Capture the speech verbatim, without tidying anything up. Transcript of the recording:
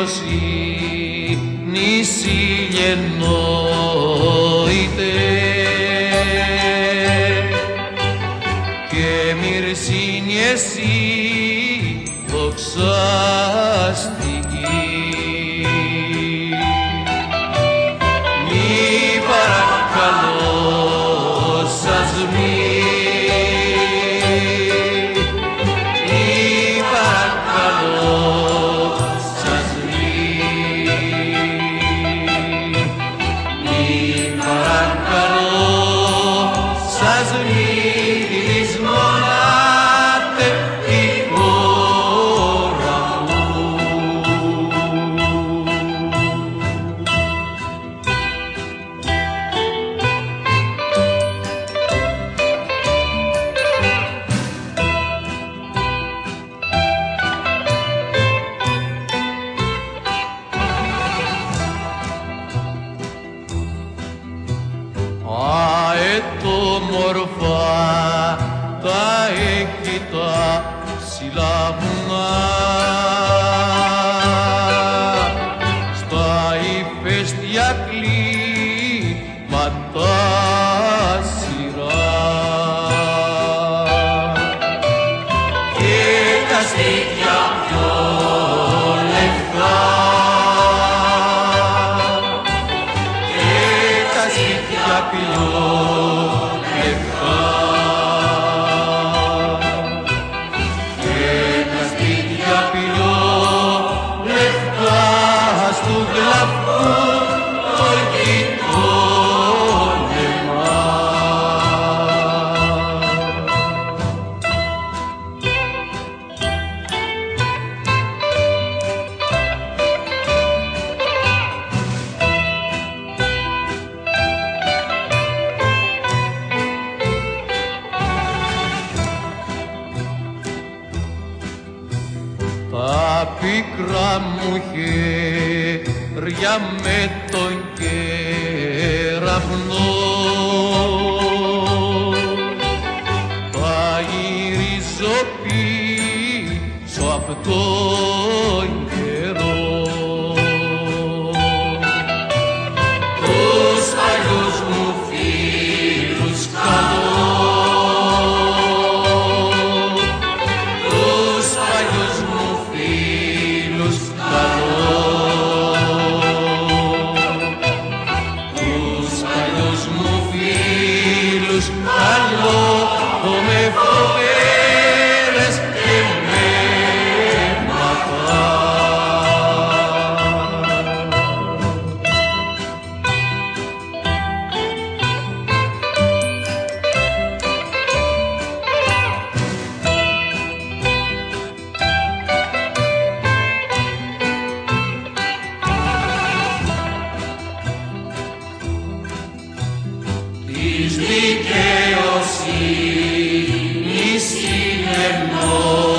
δικαιοσύνης ηλιενόητε και μυρσίνη εσύ δοξαστική. Μη παρακαλώ σας μη, μη παρακαλώ σας μη, μη παρακαλώ σας μη της μονάτευτη χώρα μου. Αετόμορφα τα έγκυτα ψηλά βουνά στα ηφαίστεια κλίματα σειρά και τα στήθια πιο λεπτά και τα στήθια πιο τα πίκρα μου χέρια με τον κεραυνό τα γυρίζω πίσω απ' τον καιρό. Τους παλιούς μου φίλους καλώ, τους παλιούς μου φίλους καλώ, τους παλιούς μου φίλους καλώ, με φοβέρες και με ματά. Της δικαιοσύνης ηλιενόητε